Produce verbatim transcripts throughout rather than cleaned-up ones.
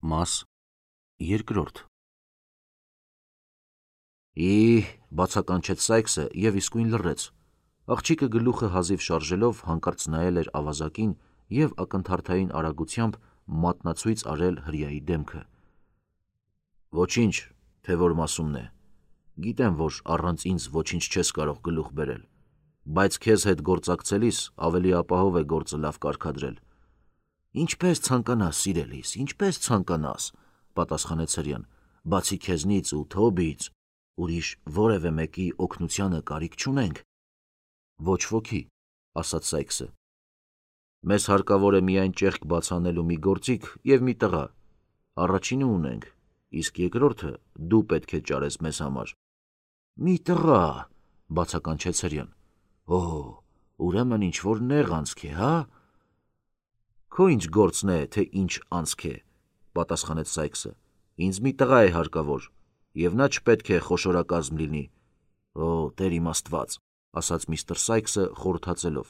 Մաս երկրորդ Ի, բացականչեց Սայքսը և իսկույն լռեց։ Աղջիկը գլուխը հազիվ շարժելով հանկարծ նայել էր ավազակին և ակնթարթային արագությամբ մատնացույց արել հրեայի դեմքը։ Ոչինչ, թե որ մասումն է։ Գիտեմ, որ առանց ինձ ոչինչ չես կարող գլուխ բերել, բայց քեզ հետ գործակցելիս ավելի ապահով է գործը լավ կարգադրել։ Ինչպես ցանկանաս, սիրելիս, ինչպես ցանկանաս, պատասխանեց հրեան, բացի քեզնից ու Թոբիից, ուրիշ որևէ մեկի օգնությանը կարիք չունենք։ Ոչ ոքի, ասաց Սայքսը։ Մեզ հարկավոր է միայն ճեղք բացանելու մի գործիք և մի տղա։ Առաջինը ունենք, իսկ երկրորդը դու պետք է ճարես մեզ համար։ Մի տղա, բացականչեց հրեան։ Օ, ուրեմն ինչ-որ նեղ անցք է, հա։ Քո ինչ գործն է, թե ինչ անցք է, պատասխանեց Սայքսը։ Ինձ մի տղա է հարկավոր, և նա չպետք է խոշորակազմ լինի։ Օ, Տեր իմ Աստված, ասաց միստր Սայքսը խորհրդածելով։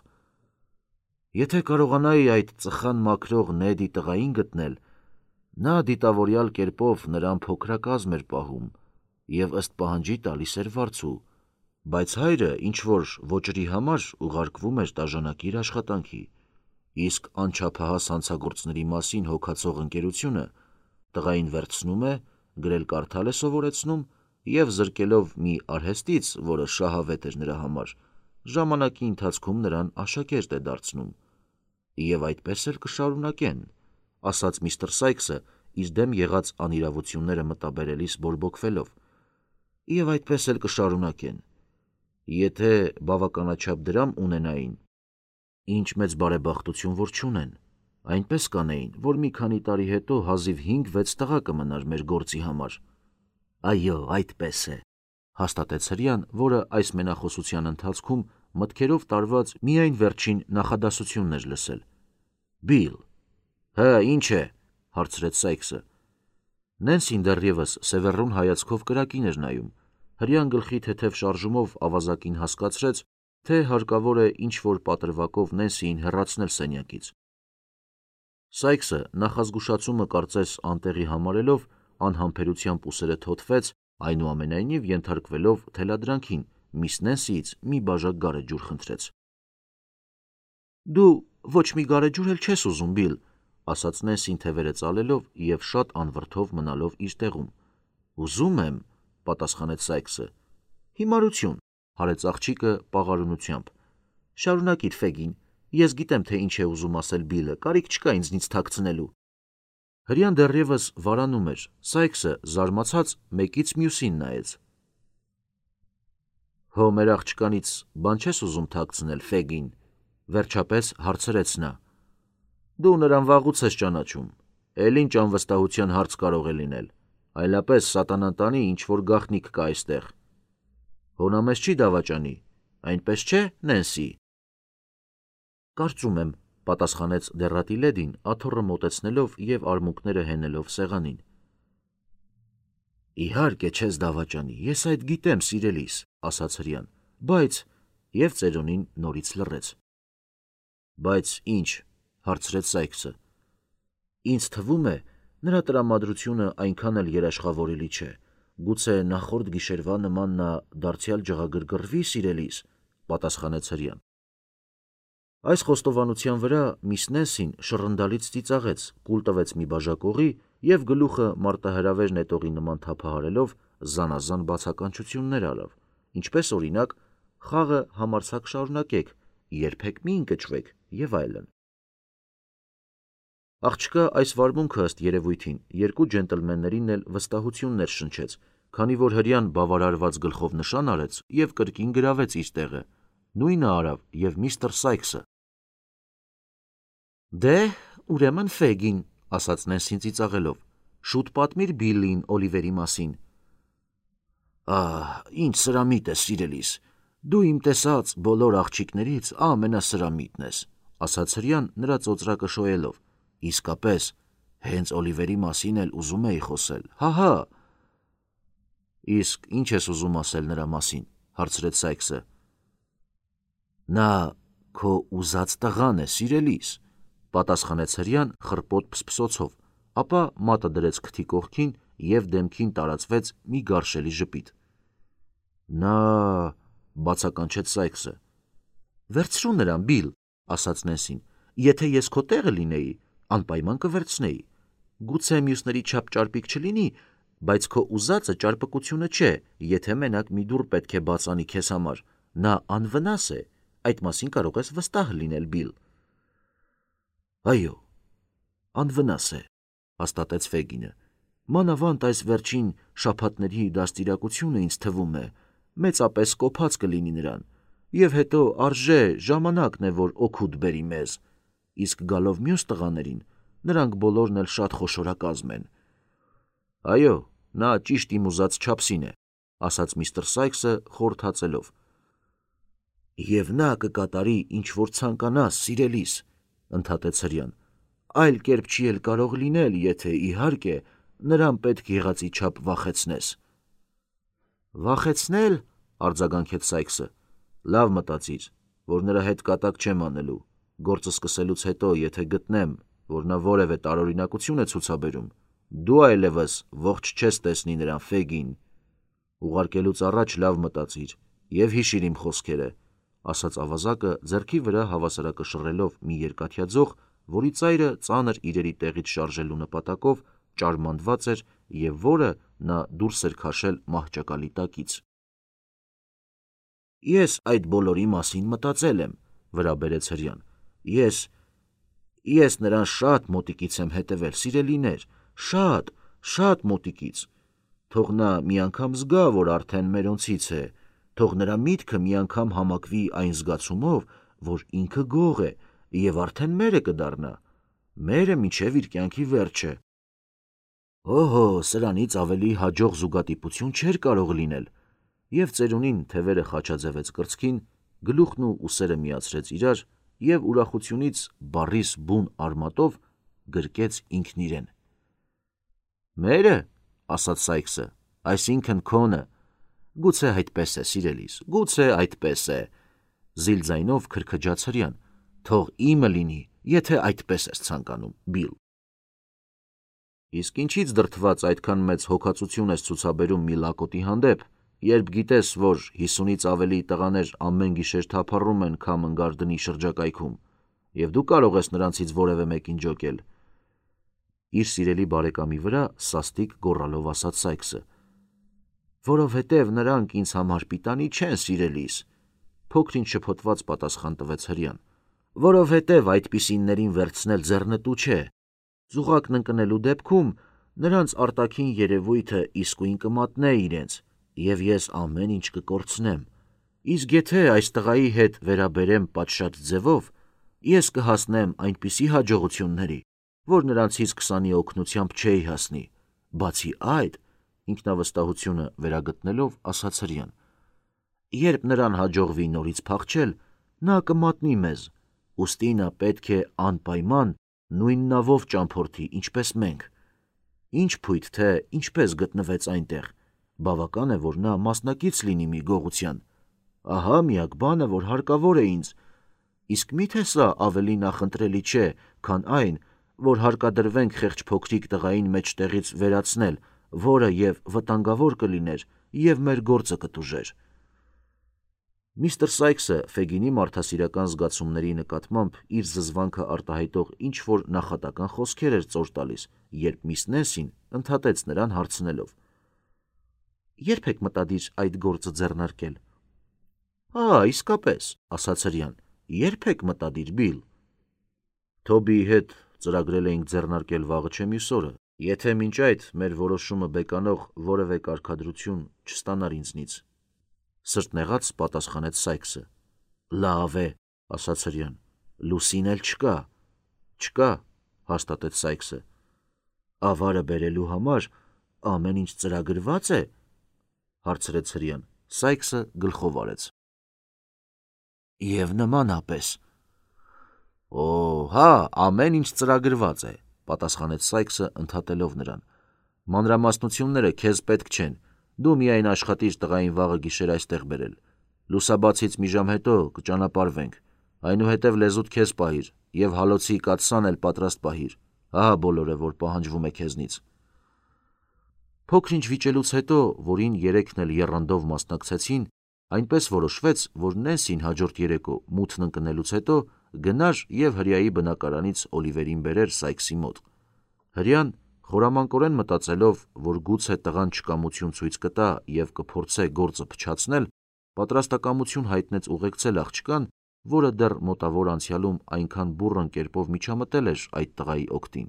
Եթե կարողանայի այդ ծխան մաքրող Նեդի տղային գտնել, նա դիտավորյալ կերպով նրան փոքրակազմ էր պահում և ըստ պահանջի տալիս էր վարձու, բայց հայրը ինչ-որ ոճրի համար ուղարկվում էր տաժանակիր աշխատանքի, իսկ անչափահաս հանցագործների մասին հոգացող ընկերությունը տղային վերցնում է, գրել-կարդալ է սովորեցնում և զրկելով մի արհեստից, որը շահավետ էր նրա համար, ժամանակի ընթացքում նրան աշակերտ է դարձնում։ Եվ այդպես էլ կշարունակեն, ասաց միստր Սայքսը իր դեմ եղած անիրավությունները մտաբերելիս բորբոքվելով։ Եվ այդպես էլ կշարունակեն, եթե բավականաչափ դրամ ունենային, ինչ մեծ բարեբախտություն որ չունեն, այնպես կանեին, որ մի քանի տարի հետո հազիվ հինգ-վեց տղա կմնար մեր գործի համար։ Այո, այդպես է, հաստատեց հրեան, որը այս մենախոսության ընթացքում մտքերով տարված միայն վերջին նախադասությունն էր լսել։ Բիլ։ Հը, ինչ է, հարցրեց Սայքսը։ Նենսին դեռևս սևեռուն հայացքով կրակին էր նայում։ Հրեան գլխի թեթև շարժումով ավազակին հասկացրեց, թե հարկավոր է ինչ-որ պատրվակով Նենսիին հեռացնել սենյակից։ Սայքսը նախազգուշացումը կարծես անտեղի համարելով անհամբերությամբ ուսերը թոթվեց, այնուամենայնիվ ենթարկվելով թելադրանքին, միս Նենսիից մի բաժակ գարեջուր խնդրեց։ Դու ոչ մի գարեջուր էլ չես ուզում, Բիլ, ասաց Նենսին թևերը ծալելով և շատ անվրդով մնալով իր տեղում։ Ուզում եմ, պատասխանեց Սայքսը։ Հիմարություն, հարեց աղջիկը պաղարունությամբ։ Շարունակիր, Ֆեգին, ես գիտեմ, թե ինչ է ուզում ասել Բիլը, կարիք չկա ինձնից թաքցնելու։ Հրեան դեռևս վարանում էր, Սայքսը զարմացած մեկից մյուսին նայեց։ Հո մեր աղջկանից բան չես ուզում թաքցնել, Ֆեգին, վերջապես հարցրեց նա։ Դու նրան վաղուց ես ճանաչում, էլ ինչ անվստահության հարց կարող է լինել, այլապես սատանան տանի ինչ-որ գաղտնիք կա այստեղ։ Հո նա մեզ չի դավաճանի, այնպես չէ, Նենսի։ Կարծում եմ, պատասխանեց դեռատի լեդին, աթոռը մոտեցնելով և արմունկները հենելով սեղանին։ Իհարկե չես դավաճանի, ես այդ գիտեմ, սիրելիս, ասաց հրեան, բայց և ծերունին նորից լռեց։ Բայց ինչ, հարցրեց Սայքսը։ Ինձ թվում է, նրա տրամադրությունը այնքան էլ երաշխավորելի չէ, գուցե նախորդ գիշերվա նման նա դարձյալ ջղագրգռվի, սիրելիս, պատասխանեց հրեան։ Այս խոստովանության վրա միս Նենսին շռնդալից ծիծաղեց, կուլ տվեց մի բաժակ օղի և գլուխը մարտահրավեր նետողի նման թափահարելով զանազան բացականչություններ արավ, ինչպես օրինակ, խաղը համարձակ շարունակեք, երբեք մի ընկճվեք և այլն։ Աղջկա այս վարմունքը ըստ երևույթին երկու ջենտլմեններին էլ վստահություններ շնչեց, քանի որ հրեան բավարարված գլխով նշան արեց և կրկին գրավեց իր տեղը, նույնը արավ և միստր Սայքսը։ Դե, ուրեմն Ֆեգին, ասաց Նենսին ծիծաղելով, շուտ պատմիր Բիլլին Օլիվերի մասին։ Ահ, ինչ սրամիտ է, սիրելիս, դու իմ տեսած բոլոր աղջիկներից ամենասրամիտն ես, ասաց հրեան նրա ծոծրակը շոյելով։ Իսկապես, հենց Օլիվերի մասին էլ ուզում էի խոսել, հահա։ Իսկ ինչ ես ուզում ասել նրա մասին, հարցրեց Սայքսը։ Նա քո ուզած տղան է, սիրելիս, պատասխանեց հրեան խռպոտ փսփսոցով, ապա մատը դրեց քթի կողքին և դեմքին տարածվեց մի գարշելի ժպիտ։ Նա բացականչեց Սայքսը։ Վերցրու նրան, Բիլ, ասաց Նենսին, եթե ես քո տեղը լինեի, անպայման կվերցնեի։ Գուցե մյուսների չափ ճարպիկ չլինի, բայց քո ուզածը ճարպկությունը չէ, եթե մենակ մի դուռ պետք է բաց անի քեզ համար, նա անվնաս է, այդ մասին կարող ես վստահ լինել, Բիլ։ Այո, անվնաս է, հաստատեց Ֆեգինը։ Մանավանդ այս վերջին շաբաթների դաստիարակությունը ինձ թվում է, մեծապես կոփած կլինի նրան, և հետո արժե ժամանակն է, որ օգուտ բերի մեզ, իսկ գալով մյուս տղաներին, նրանք բոլորն էլ շատ խոշորակազմ են։ Այո, նա ճիշտ իմ ուզած չափսին է, ասաց միստր Սայքսը խորհրդածելով։ Եվ նա կկատարի ինչ որ ցանկանաս, սիրելիս, ընդհատեց հրեան, այլ կերպ չի էլ կարող լինել, եթե իհարկե նրան պետք եղածի չափ վախեցնես։ Վախեցնել, արձագանքեց Սայքսը, լավ մտածիր, որ նրա հետ կատակ չեմ անելու, գործը սկսելուց հետո, եթե գտնեմ, որ նա որևէ տարօրինակություն է ցուցաբերում, դու այլևս ողջ չես տեսնի նրան, Ֆեգին։ Ուղարկելուց առաջ լավ մտածիր և հիշիր իմ խոսքերը, ասաց ավազակը ձեռքի վրա հավասարակշռելով մի երկաթյա ձող, որի ծայրը ծանր իրերի տեղից շարժելու նպատակով ճարմանդված էր և որը նա դուրս էր քաշել մահճակալի տակից։ Ես այդ բոլորի մասին մտածել եմ, վրա բերեց հրեան։ Ես, ես նրան շատ մոտիկից եմ հետևել, սիրելիներ, շատ, շատ մոտիկից։ Թող նա մի անգամ զգա, որ արդեն մերոնցից է, թող նրա միտքը մի անգամ համակվի այն զգացումով, որ ինքը գող է և արդեն մերը կդառնա, մերը մինչև իր կյանքի վերջը։ Օհո, սրանից ավելի հաջող զուգատիպություն չէր կարող լինել, և ծերունին թևերը խաչաձևեց կրծքին, գլուխն ու ուսերը միացրեց իրար և ուրախությունից բառիս բուն արմատով գրկեց ինքն իրեն։ Մերը, ասաց Սայքսը, այսինքն քոնը, գուցե այդպես է, սիրելիս, գուցե այդպես է, զիլ ձայնով քրքջաց հրեան, թող իմը լինի, եթե այդպես ես ցանկանում, Բիլ։ Իսկ ինչից դրդված այդքան մեծ հոգացություն ես ցուցաբերում մի լակոտի հանդեպ, երբ գիտես, որ հիսունից ավելի տղաներ ամեն գիշեր թափառում են քամն գարդնի շրջակայքում, և դու կարող ես նրանցից որևէ մեկին ջոկել։ Իր սիրելի բարեկամի վրա սաստիկ գոռալով ասաց Սայքսը։ Որովհետև նրանք ինձ համար պիտանի չեն, սիրելիս, փոքրինչ շփոթված պատասխան տվեց հրեան։ Որովհետև այդպիսիններին վերցնել ձեռնտու չէ։ Զուղակն ընկնելու դեպքում նրանց արտաքին երևույթը իսկույն կմատնե իրենց, և ես ամեն ինչ կկորցնեմ։ Իսկ եթե այս տղայի հետ վերաբերեմ պատշաճ ձևով, ես կհասնեմ այնպիսի հաջողությունների, որ նրանցից քսանի օգնությամբ չէի հասնի։ Բացի այդ, ինքնավստահությունը վերագտնելով, ասաց հրեան, երբ նրան հաջողվի նորից փախչել, նա կմատնի մեզ, ուստի նա պետք է անպայման նույն նավով ճամփորդի, ինչպես մենք։ Ինչ փույթ թե ինչպես գտնվեց այնտեղ, բավական է, որ նա մասնակից լինի մի գողության։ Ահա միակ բանը, որ հարկավոր է ինձ։ Իսկ միթե սա ավելի նախընտրելի չէ, քան այն, որ հարկադրվենք խեղճ փոքրիկ տղային մեջտեղից վերացնել, որը և վտանգավոր կլիներ, և մեր գործը կտուժեր։ Միստր Սայքսը Ֆեգինի մարդասիրական զգացումների նկատմամբ իր զզվանքը արտահայտող ինչ-որ նախատական խոսքեր էր ծոր տալիս, երբ միս Նենսին ընդհատեց նրան հարցնելով. Ե՞րբ եք մտադիր այդ գործը ձեռնարկել։ Ա, իսկապես, ասաց հրեան, ե՞րբ եք մտադիր, Բիլ։ Թոբիի հետ ծրագրել էինք ձեռնարկել վաղը չէ մյուս օրը, եթե մինչ այդ մեր որոշումը բեկանող որևէ կարգադրություն չստանար ինձնից։ Սրտնեղած պատասխանեց Սայքսը։ Լավ է, ասաց հրեան, լուսին էլ չկա։ Չկա, հաստատեց Սայքսը։ Ավարը բերելու համար ամեն ինչ ծրագրված է, հարցրեց հրեան։ Սայքսը գլխով արեց։ Եվ նմանապես։ Օ, հա, ամեն ինչ ծրագրված է, պատասխանեց Սայքսը ընդհատելով նրան։ Մանրամասնությունները քեզ պետք չեն, դու միայն աշխատիր տղային վաղը գիշեր այստեղ բերել։ Լուսաբացից մի ժամ հետո կճանապարհվենք, այնուհետև լեզուդ քեզ պահիր և հալոցի կաթսան էլ պատրաստ պահիր, ահա բոլորը, որ պահանջվում է քեզնից։ Փոքր-ինչ վիճելուց հետո, որին երեքն էլ եռանդով մասնակցեցին, այնպես որոշվեց, որ Նենսին հաջորդ երեկո մութն ընկնելուց հետո գնար և հրեայի բնակարանից Օլիվերին բերեր Սայքսի մոտ։ Հրեան, խորամանկորեն մտածելով, որ գուցե տղան չկամություն ցույց կտա և կփորձե գործը փչացնել, պատրաստակամություն հայտնեց ուղեկցել աղջկան, որը դեռ մոտավոր անցյալում այնքան բուռն կերպով միջամտել էր այդ տղայի օգտին։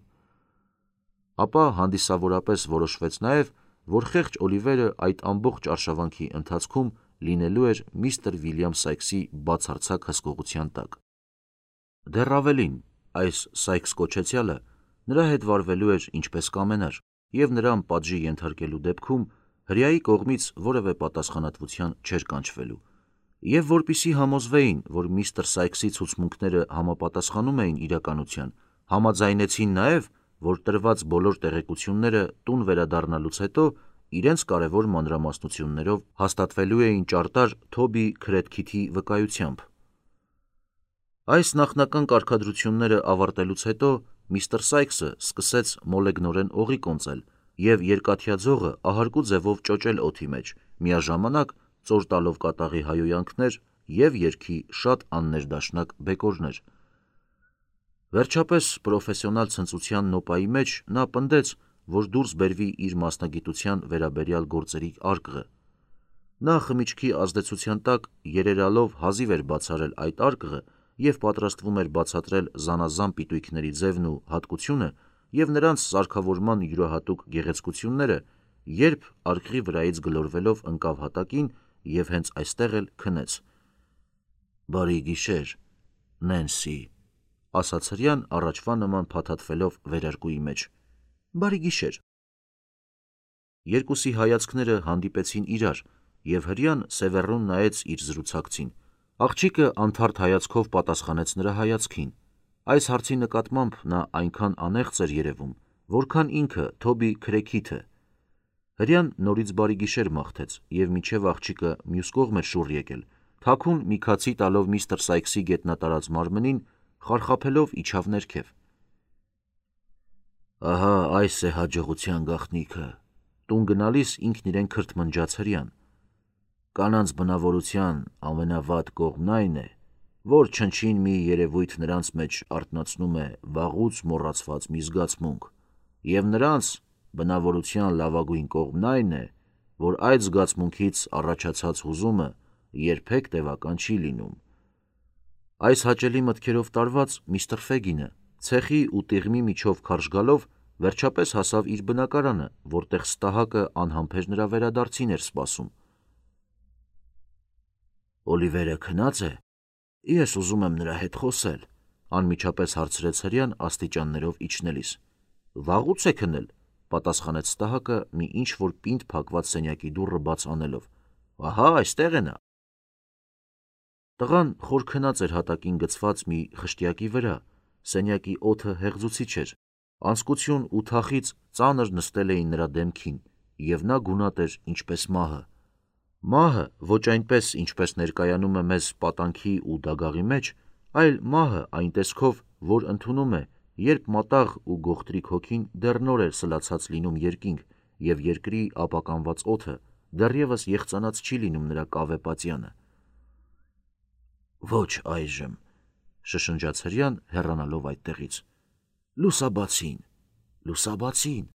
Ապա հանդիսավորապես որոշվեց նաև, որ խեղճ Օլիվերը այդ ամբողջ արշավանքի ընթացքում լինելու էր միստր Վիլյամ Սայքսի բացարձակ հսկողության տակ։ Դեռ ավելին, այս Սայքս կոչեցյալը նրա հետ վարվելու էր ինչպես կամենար և նրան պատժի ենթարկելու դեպքում հրեայի կողմից որևէ պատասխանատվության չէր կանչվելու, և որպեսզի համոզվեին, որ միստր Սայքսի ցուցմունքները համապատասխանում էին իրականության, համաձայնեցին նաև, որ տրված բոլոր տեղեկությունները տուն վերադառնալուց հետո իրենց կարևոր մանրամասնություններով հաստատվելու էին ճարտար Թոբի Քրեդքիթի վկայությամբ։ Այս նախնական կարգադրությունները ավարտելուց հետո միստր Սայքսը սկսեց մոլեգնորեն օղի կոնծել և երկաթյա ձողը ահարկու ձևով ճոճել օդի մեջ, միաժամանակ ծոր տալով կատաղի հայհոյանքներ և երգի շատ աններդաշնակ բեկորներ։ Վերջապես պրոֆեսիոնալ ցնծության նոպայի մեջ նա պնդեց, որ դուրս բերվի իր մասնագիտության վերաբերյալ գործերի արկղը։ Նա խմիչքի ազդեցության տակ երերալով հազիվ էր բացառել այդ արկղը և պատրաստվում էր բացատրել զանազան պիտույքների ձևն ու հատկությունը և նրանց սարքավորման յուրահատուկ գեղեցկությունները, երբ արկղի վրայից գլորվելով ընկավ հատակին և հենց այստեղ էլ քնեց։ «Բարի գիշեր, Նենսի», ասաց հրեան առաջվա նման փաթաթվելով վերարկուի մեջ։ «Բարի գիշեր»։ Երկուսի հայացքները հանդիպեցին իրար, և հրեան սևեռուն նայեց իր զրուցակցին։ Աղջիկը անթարթ հայացքով պատասխանեց նրա հայացքին։ Այս հարցի նկատմամբ նա այնքան անեղծ էր երևում, որքան ինքը Թոբի Քրեքիթը։ Հրեան նորից բարի գիշեր մաղթեց և մինչև աղջիկը մյուս կողմ էր շուռ եկել, թաքուն մի քացի տալով միստր Սայքսի գետնատարած մարմնին, խարխափելով իջավ ներքև։ «Ահա այս է հաջողության գաղտնիքը», տուն գնալիս ինքն իրեն քրթմնջաց հրեան։ «Կանանց բնավորության ամենավատ կողմն այն է, որ չնչին մի երևույթ նրանց մեջ արթնացնում է վաղուց մոռացված մի զգացմունք, և նրանց բնավորության լավագույն կողմն այն է, որ այդ զգացմունքից առաջացած հուզումը երբեք տևական չի լինում»։ Այս հաճելի մտքերով տարված միստր Ֆեգինը ցեխի ու տիղմի միջով քարշ գալով վերջապես հասավ իր բնակարանը, որտեղ ստահակը անհամբեր նրա վերադարձին էր սպասում։ «Օլիվերը քնա՞ծ է։ Ես ուզում եմ նրա հետ խոսել», անմիջապես հարցրեց հրեան աստիճաններով իջնելիս։ «Վաղուց է քնել», պատասխանեց ստահակը մի ինչ-որ պինդ փակված սենյակի դուռը բաց անելով։ «Ահա այստեղ է նա»։ Տղան խոր քնած էր հատակին գցված մի խշտյակի վրա, սենյակի օդը հեղձուցիչ էր, անձկություն ու թախիծ ծանր նստել էին նրա դեմքին, և նա գունատ էր ինչպես մահը։ Մահը ոչ այնպես, ինչպես ներկայանում է մեզ պատանքի ու դագաղի մեջ, այլ մահը այն տեսքով, որ ընդունում է, երբ մատաղ ու գողտրիկ հոգին դեռ նոր է սլացած լինում երկինք, և երկրի ապականված օդը դեռևս եղծանած չի լինում նրա կավե պատյանը։ «Ոչ այժմ», շշնջաց հրեան հեռանալով այդտեղից։ «Լուսաբացին, լուսաբացին»։